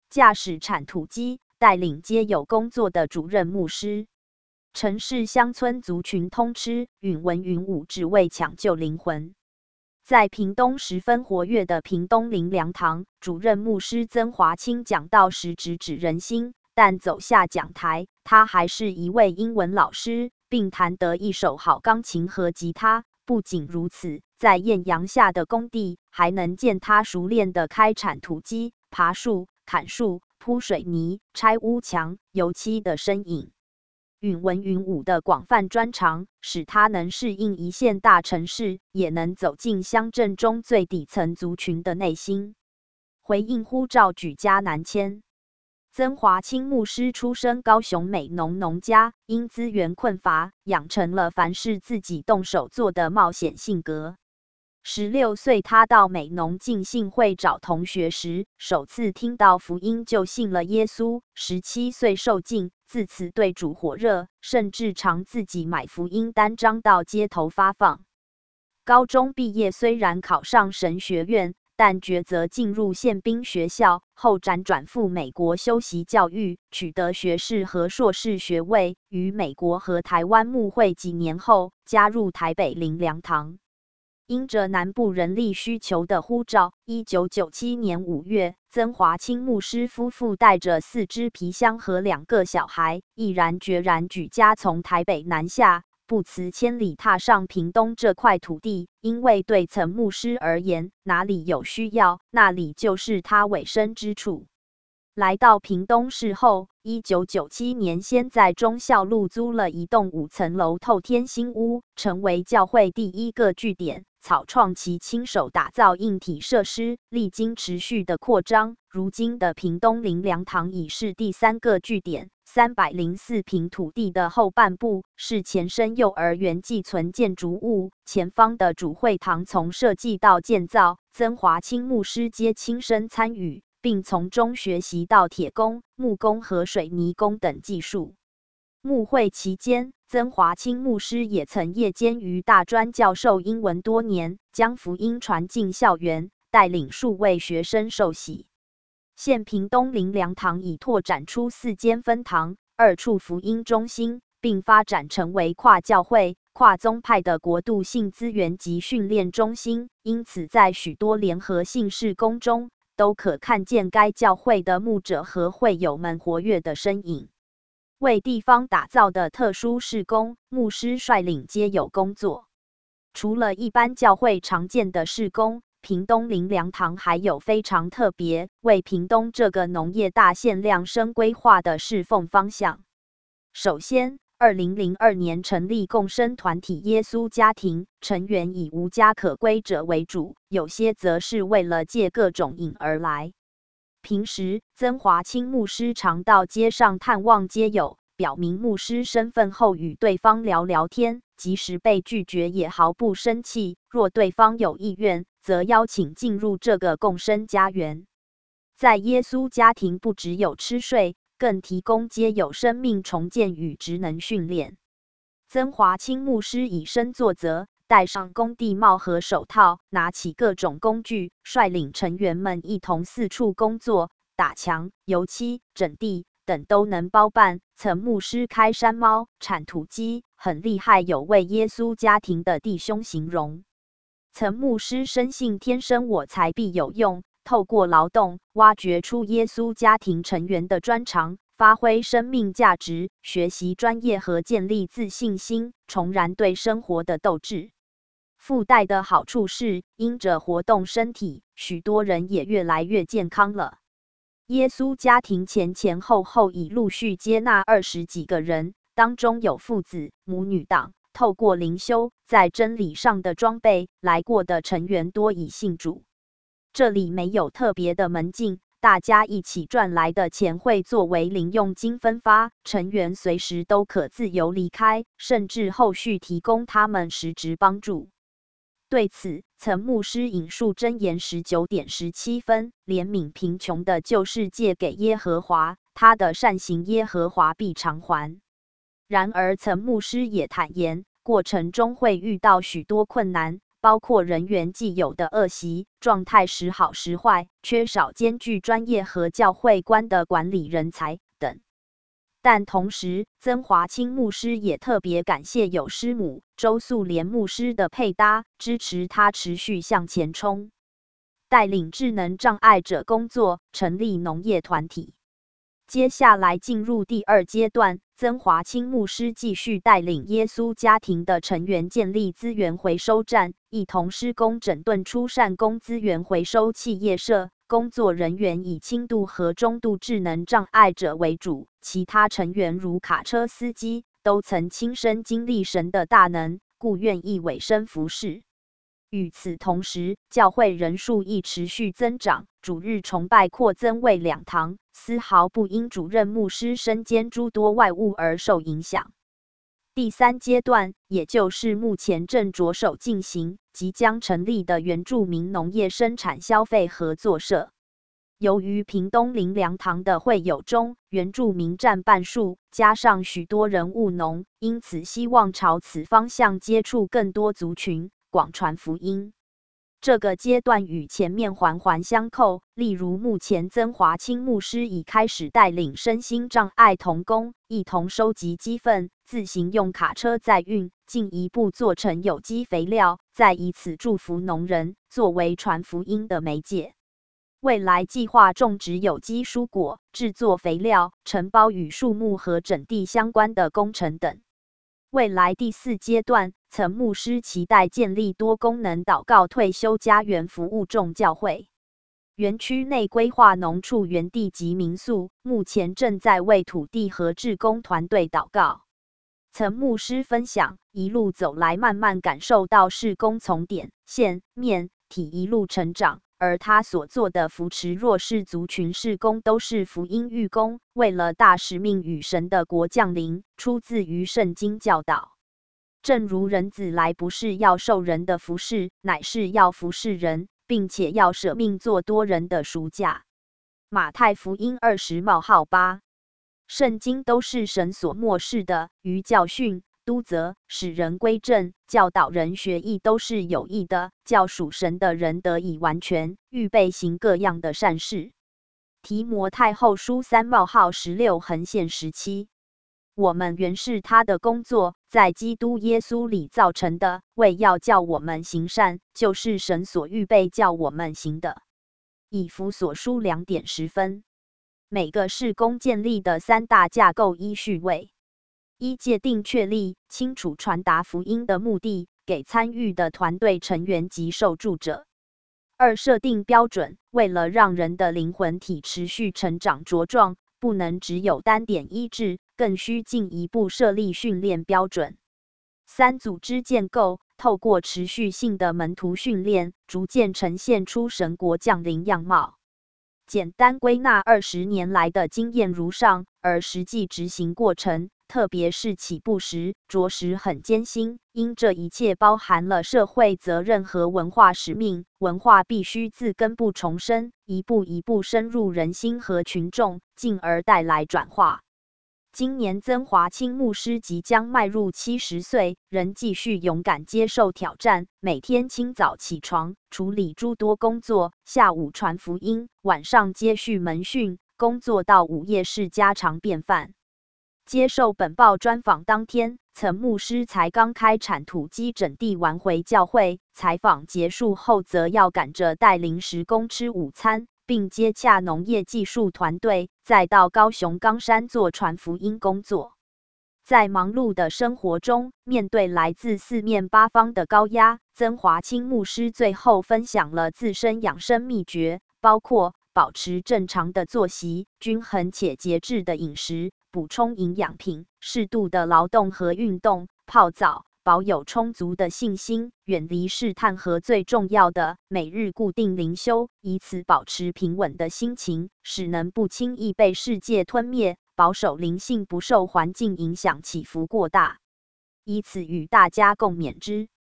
驾驶铲土机，带领街友工作的主任牧师。城市乡村族群通吃，允文允武，只为抢救灵魂。在屏东十分活跃的屏东灵粮堂，主任牧师曾华清讲道时直指人心，但走下讲台，他还是一位英文老师，并弹得一手好钢琴和吉他。不仅如此，在艳阳下的工地，还能见他熟练地开铲土机、爬树、砍树、铺水泥、拆屋墙、油漆的身影。允文允武的广泛专长，使他能适应一线大城市，也能走进乡镇中最底层族群的内心。回应呼召，举家南迁。曾华清牧师出身高雄美浓农家，因资源困乏，养成了凡事自己动手做的冒险性格。16岁，他到美浓浸信会找同学时，首次听到福音就信了耶稣。17岁受浸，自此对主火热，甚至常自己买福音单张到街头发放。高中毕业，虽然考上神学院，但抉择进入宪兵学校，后辗转赴美国修习教育，取得学士和硕士学位。于美国和台湾牧会几年后，加入台北灵粮堂。因着南部人力需求的呼召，1997年5月，曾华清牧师夫妇带着4只皮箱和2个小孩，毅然决然举家从台北南下，不辞千里踏上屏东这块土地。因为对曾牧师而言，哪里有需要，那里就是他委身之处。来到屏东市后，1997年先在忠孝路租了一栋5层楼透天新屋，成为教会第一个据点。草创期亲手打造硬体设施，历经持续的扩张，如今的屏东灵粮堂已是第3个据点。304坪土地的后半部是前身幼儿园寄存建筑物，前方的主会堂从设计到建造，曾华清牧师皆亲身参与，并从中学习到铁工、木工和水泥工等技术。牧会期间，曾华清牧师也曾夜间于大专教授英文多年，将福音传进校园，带领数位学生受洗。现屏东灵粮堂已拓展出4间分堂、2处福音中心，并发展成为跨教会、跨宗派的国度性资源及训练中心，因此在许多联合性事工中，都可看见该教会的牧者和会友们活跃的身影。为地方打造的特殊事工，牧师率领街友工作。除了一般教会常见的事工，屏东灵粮堂还有非常特别，为屏东这个农业大县量身规划的侍奉方向。首先，2002年成立共生团体耶稣家庭，成员以无家可归者为主，有些则是为了借各种瘾而来。平时，曾华清牧师常到街上探望街友，表明牧师身份后与对方聊聊天，即使被拒绝也毫不生气。若对方有意愿，则邀请进入这个共生家园。在耶稣家庭不只有吃睡，更提供街友生命重建与职能训练。曾华清牧师以身作则，戴上工地帽和手套，拿起各种工具，率领成员们一同四处工作，打墙、油漆、整地等都能包办。曾牧师开山猫、铲土机，很厉害，有为耶稣家庭的弟兄形容。曾牧师深信天生我材必有用，透过劳动挖掘出耶稣家庭成员的专长，发挥生命价值，学习专业和建立自信心，重燃对生活的斗志。附带的好处是，因着活动身体，许多人也越来越健康了。耶稣家庭前后已陆续接纳20几个人，当中有父子、母女档。透过灵修，在真理上的装备，来过的成员多已信主。这里没有特别的门禁，大家一起赚来的钱会作为零用金分发，成员随时都可自由离开，甚至后续提供他们实质帮助。对此，曾牧师引述箴言19.17分，怜悯贫穷的就是借给耶和华，他的善行耶和华必偿还。然而曾牧师也坦言，过程中会遇到许多困难， 包括人员既有的恶习、状态时好时坏、缺少兼具专业和教会观的管理人才等。但同时，曾华清牧师也特别感谢有师母周素莲牧师的配搭，支持他持续向前冲，带领智能障碍者工作，成立农业团体。接下来进入第二阶段，曾华清牧师继续带领耶稣家庭的成员建立资源回收站，一同施工整顿出善工资源回收企业社。工作人员以轻度和中度智能障碍者为主，其他成员如卡车司机都曾亲身经历神的大能，故愿意委身服事。与此同时，教会人数亦持续增长，主日崇拜扩增为2堂，丝毫不因主任牧师身兼诸多外务而受影响。第三阶段，也就是目前正着手进行、即将成立的原住民农业生产消费合作社。由于屏东林良堂的会友中原住民占半数，加上许多人务农，因此希望朝此方向接触更多族群，广传福音。这个阶段与前面环环相扣，例如目前曾华清牧师已开始带领身心障碍同工一同收集鸡粪，自行用卡车载运，进一步做成有机肥料，再以此祝福农人，作为传福音的媒介。未来计划种植有机蔬果、制作肥料、承包与树木和整地相关的工程等。未来第4阶段，曾牧师期待建立多功能祷告退休家园服务众教会。园区内规划农畜园地及民宿，目前正在为土地和志工团队祷告。曾牧师分享，一路走来慢慢感受到事工从点、线、面、体一路成长，而他所做的扶持弱势族群事工都是福音育工，为了大使命与神的国降临，出自于圣经教导。正如人子来不是要受人的服侍，乃是要服侍人，并且要舍命做多人的赎价。马太福音20:8。圣经都是神所默示的，于教训、督责、使人归正、教导人学义都是有益的，叫属神的人得以完全，预备行各样的善事。提摩太后书3:16-17。我们原是他的工作，在基督耶稣里造成的，为要叫我们行善，就是神所预备叫我们行的。以弗所书2点10分。每个事工建立的3大架构依序为：一、界定确立、清楚传达福音的目的，给参与的团队成员及受助者；二、设定标准，为了让人的灵魂体持续成长茁壮，不能只有单点医治，更需进一步设立训练标准；三、组织建构，透过持续性的门徒训练，逐渐呈现出神国降临样貌。简单归纳20年来的经验如上，而实际执行过程，特别是起步时，着实很艰辛，因这一切包含了社会责任和文化使命，文化必须自根部重生，一步一步深入人心和群众，进而带来转化。今年曾华清牧师即将迈入70岁，仍继续勇敢接受挑战，每天清早起床，处理诸多工作，下午传福音，晚上接续门训，工作到午夜是家常便饭。接受本报专访当天，曾牧师才刚开铲土机整地完回教会，采访结束后则要赶着带临时工吃午餐，并接洽农业技术团队，再到高雄冈山做传福音工作。在忙碌的生活中，面对来自四面八方的高压，曾华清牧师最后分享了自身养生秘诀，包括保持正常的作息、均衡且节制的饮食、补充营养品、适度的劳动和运动、泡澡、保有充足的信心，远离试探和最重要的，每日固定灵修，以此保持平稳的心情，使能不轻易被世界吞灭，保守灵性不受环境影响起伏过大，以此与大家共勉之。